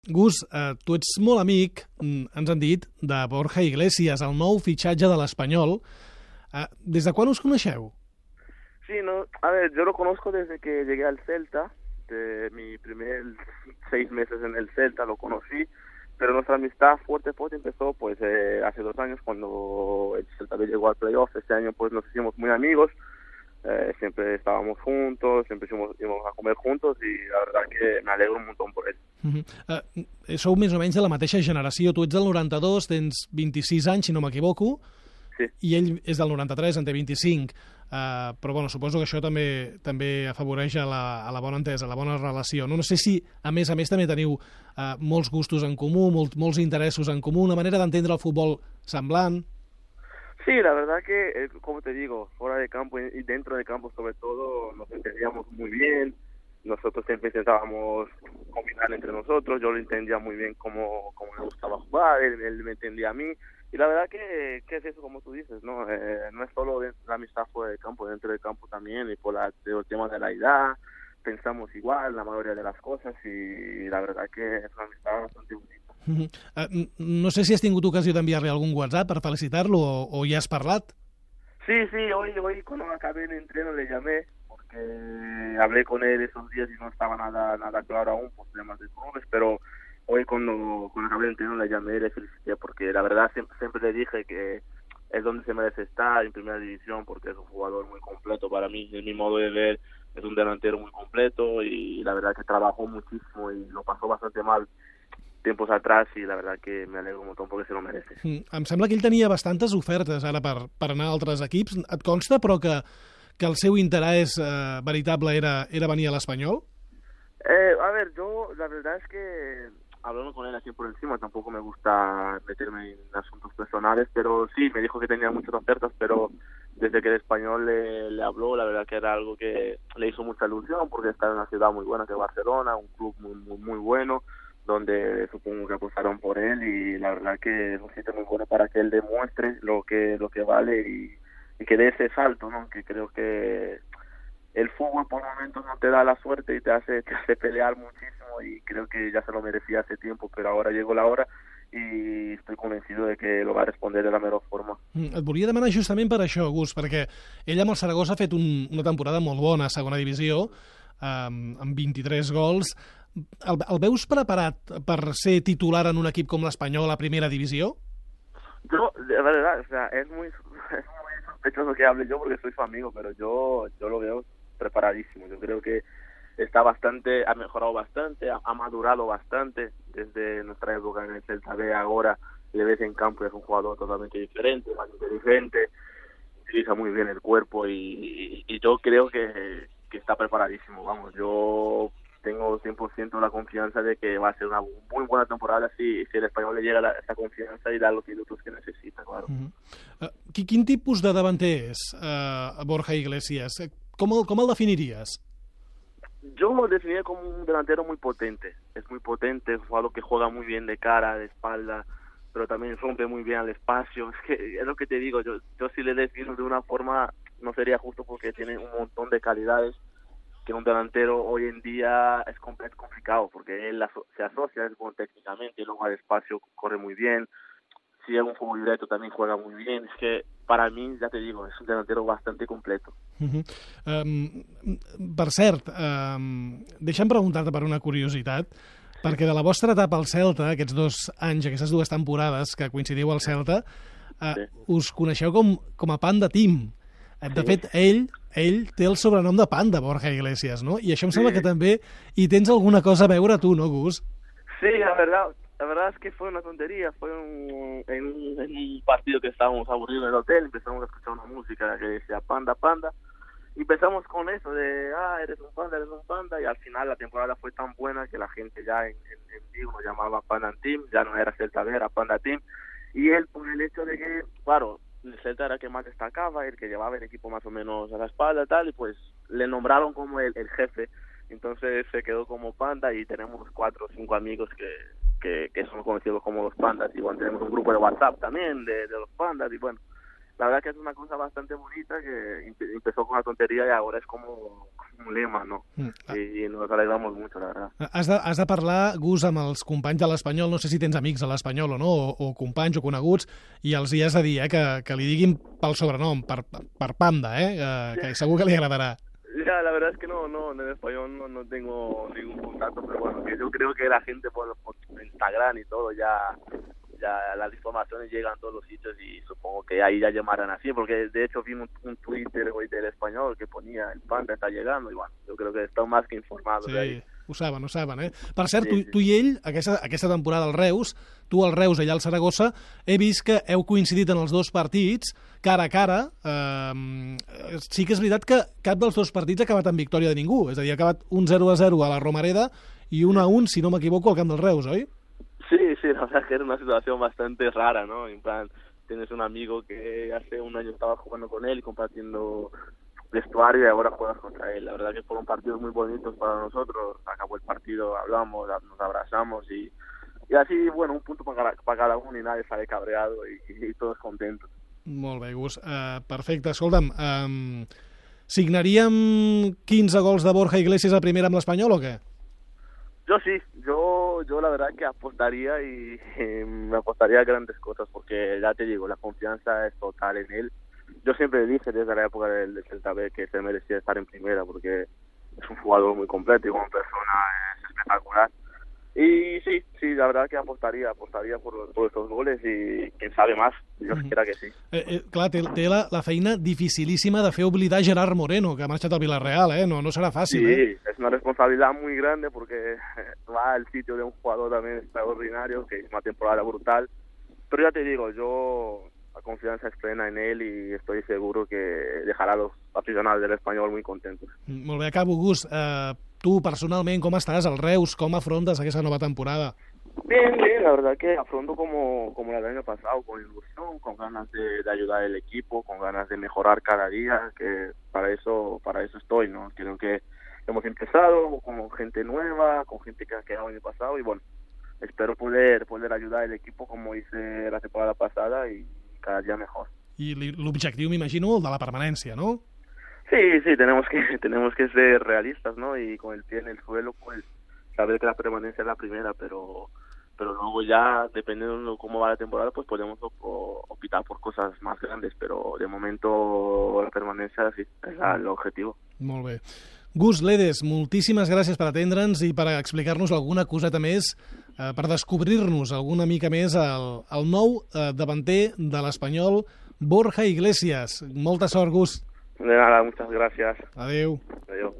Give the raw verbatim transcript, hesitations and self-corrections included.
Gus, eh, tu ets molt amic, mm, ens han dit, de Borja Iglesias, el nou fitxatge de l'Espanyol. Eh, des de quan us coneixeu? Sí, no, a ver, yo lo conozco desde que llegué al Celta, de mi primer seis meses en el Celta lo conocí, pero nuestra amistad fuerte fuerte empezó pues eh, hace dos años cuando el Celta llegó al playoff. Este año pues nos hicimos muy amigos, eh, siempre estábamos juntos, siempre íbamos, íbamos a comer juntos y la verdad que me alegro un montón por él. Uh-huh. Uh, sou més o menys de la mateixa generació. Tu ets del noranta-dos, tens vint-i-sis anys, si no m'equivoco, sí. I ell és del noranta-tres, en té vint-i-cinc. Uh, però bueno, suposo que això també també afavoreix a la, a la bona entesa, a la bona relació. No, no sé si, a més a més, també teniu uh, molts gustos en comú, molt, molts interessos en comú, una manera d'entendre el futbol semblant. Sí, la verdad que, eh, como te digo, fuera de campo y dentro de campo sobre todo, nos entendíamos muy bien. Nosotros siempre intentábamos combinar entre nosotros, yo lo entendía muy bien cómo, cómo me gustaba jugar, él, él me entendía a mí, y la verdad que, que es eso como tú dices, ¿no? Eh, no es solo de, la amistad fuera del campo, dentro del campo también, y por la, el tema de la edad, pensamos igual la mayoría de las cosas, y la verdad que es una amistad bastante bonita. Uh-huh. Uh, no sé si has tingut ocasió d'enviar-li algun WhatsApp per felicitar-lo o, o ja has parlat? Sí, sí, hoy, hoy cuando acabé el entreno le llamé, porque hablé con él esos días y no estaba nada nada claro aún por temas de clubes, pero hoy cuando, cuando acabé el entreno le llamé y le felicité porque la verdad siempre, siempre le dije que es donde se merece estar, en primera división, porque es un jugador muy completo para mí, en mi modo de ver es un delantero muy completo y la verdad que trabajó muchísimo y lo pasó bastante mal tiempos atrás i la verdad que me alegro un montón porque se lo merece. Mm, em sembla que ell tenia bastantes ofertes ara per, per anar a altres equips. Et consta, però, que, que el seu interès eh, veritable era, era venir a l'Espanyol? Eh, a ver, yo la verdad es que hablando con él así por encima, tampoco me gusta meterme en asuntos personales, pero sí, me dijo que tenía muchas ofertas, pero desde que el Español le, le habló, la verdad que era algo que le hizo mucha ilusión porque está en una ciudad muy buena que es Barcelona, un club muy, muy, muy bueno, donde supongo que apostaron por él y la verdad que es un sitio muy bueno para que él demuestre lo que lo que vale y, y que dé ese salto, ¿no? Que creo que el fútbol por momentos no te da la suerte y te hace te hace pelear muchísimo y creo que ya se lo merecía hace tiempo, pero ahora llegó la hora i estic convencido de que lo va a responder de la mejor forma. Et volia demanar justament per això, Gus, perquè ell amb el Saragossa ha fet un, una temporada molt bona a segona divisió, um, amb vint-i-tres gols. El, el veus preparat per ser titular en un equip com l'Espanyol a primera divisió? Yo, de verdad, o sea, es muy, es muy sospechoso que hable yo porque soy su amigo, pero yo, yo lo veo preparadísimo. Yo creo que está bastante, ha mejorado bastante, ha, ha madurado bastante desde nuestra época en el Celta B. Ahora le ves en campo, es un jugador totalmente diferente, más inteligente, utiliza muy bien el cuerpo y, y, y yo creo que, que está preparadísimo. Vamos, yo tengo cien por ciento la confianza de que va a ser una muy buena temporada si, si el Español le llega la, esa confianza y da los minutos que necesita, claro. Uh-huh. uh, quin tipus de davanter és uh, Borja Iglesias? Com el, com el definiries? Yo lo definiría como un delantero muy potente. Es muy potente, es un jugador que juega muy bien de cara, de espalda, pero también rompe muy bien al espacio. Es que es lo que te digo, yo, yo si le defino de una forma no sería justo porque tiene un montón de calidades que un delantero hoy en día es, es complicado porque él aso se asocia, es bueno técnicamente, y luego al espacio corre muy bien, si es un fútbol directo también juega muy bien. Es que para mí, ya te digo, es un delantero bastante completo. Uh-huh. um, per cert, um, deixa'm preguntar-te per una curiositat, sí. Perquè de la vostra etapa al Celta, aquests dos anys, aquestes dues temporades que coincidiu al Celta, uh, sí. Us coneixeu com, com a Panda Team. De fet, ell, ell té el sobrenom de Panda, Borja Iglesias, no? I això em sembla sí. que també hi tens alguna cosa a veure tu, no, Gus? Sí, la verdad, la verdad es que fue una tontería. Fue un, en, un, en un partido que estábamos aburridos en el hotel, empezamos a escuchar una música que decía Panda, Panda, y empezamos con eso de, ah, eres un panda, eres un panda, y al final la temporada fue tan buena que la gente ya en, en, en Vigo nos llamaba Panda Team, ya no era Celta B, era Panda Team, y él por el hecho de que, claro, el Celta era el que más destacaba, el que llevaba el equipo más o menos a la espalda y tal, y pues le nombraron como el, el jefe, entonces se quedó como Panda y tenemos cuatro o cinco amigos que, que, que son conocidos como los Pandas, y bueno, tenemos un grupo de WhatsApp también de, de los Pandas, y bueno, la verdad que es una cosa bastante bonita que empezó con una tontería y ahora es como, un lema, ¿no? Mm. Y nos alegramos mucho, la verdad. Has de, has de parlar, Gus, amb els companys de l'Espanyol, no sé si tens amics a l'Espanyol o no, o, o companys o coneguts, i els hi has de dir eh, que, que li diguin pel sobrenom, per, per Panda, eh, que, que segur que li agradarà. Ya, la verdad es que no, no, en el español no, no tengo ningún contacto, pero bueno, que yo creo que la gente por, por Instagram y todo ya, ya las informaciones llegan a todos los sitios y supongo que ahí ya llamarán así, porque de hecho vi un, un Twitter hoy del español que ponía el Panda está llegando y bueno, yo creo que están más que informados Sí, de ahí. ho saben, ho saben, eh? Per cert, Sí, tu, sí. tu i ell, aquesta, aquesta temporada al Reus, tu al Reus, ella al Saragossa, he vist que heu coincidit en els dos partits, cara a cara. Eh, sí que és veritat que cap dels dos partits ha acabat en victòria de ningú, és a dir, ha acabat un zero a zero a la Romareda i un a un, si no m'equivoco, al camp del Reus, oi? Sí, sí, la verdad que era una situación bastante rara, ¿no? En plan, tienes un amigo que hace un año estaba jugando con él y compartiendo vestuario y ahora juegas contra él. La verdad que fueron partidos muy bonitos para nosotros. Acabó el partido, hablamos, nos abrazamos y, y así, bueno, un punto para, para cada uno y nadie sale cabreado y, y todos contentos. Molt bé, Gus. Uh, perfecte. Escolta'm, um, signaríem quinze gols de Borja Iglesias a primera amb l'Espanyol o què? Yo sí, yo yo la verdad que apostaría y, y me apostaría a grandes cosas porque ya te digo, la confianza es total en él. Yo siempre dije desde la época del, del Celta B que se merecía estar en primera porque es un jugador muy completo y como persona es espectacular. Y sí, sí, la verdad que apostaría, apostaría por, por estos goles y quién sabe más, yo Mhm. quiera que sí. Eh, eh, clar, té, té la, la feina dificilíssima de fer oblidar Gerard Moreno, que ha marxat al Villarreal, eh? No, no serà fàcil, Sí, eh? es una responsabilidad muy grande porque va al sitio de un jugador también extraordinario, que es una temporada brutal. Pero ya te digo, yo la confianza es plena en él y estoy seguro que dejará a los aficionados del Español muy contentos. Molt bé, acabo, Gus. Eh, tu, personalment, com estàs al Reus? Com afrontes aquesta nova temporada? Bien, bien, la verdad que afronto como, como la del año pasado, con ilusión, con ganas de, de ayudar al equipo, con ganas de mejorar cada día, que para eso para eso estoy, ¿no? Creo que hemos empezado con gente nueva, con gente que ha quedado el año pasado y bueno, espero poder poder ayudar al equipo como hice la temporada pasada y cada día mejor. I li- l'objectiu, m'imagino, el de la permanència, no? Sí, sí, tenemos que tenemos que ser realistas, ¿no? Y con el pie en el suelo, pues saber que la permanencia es la primera, pero pero luego ya, dependiendo de cómo va la temporada, pues podemos op- optar por cosas más grandes, pero de momento la permanencia sí, es la- el objetivo. Molt bé. Gus Ledes, moltíssimes gràcies per atendre'ns i per explicar-nos alguna coseta més, eh, per descobrir-nos alguna mica més el, el nou eh, davanter de l'Espanyol, Borja Iglesias. Molta sort, Gus. De nada, muchas gracias. Adéu. Adiós.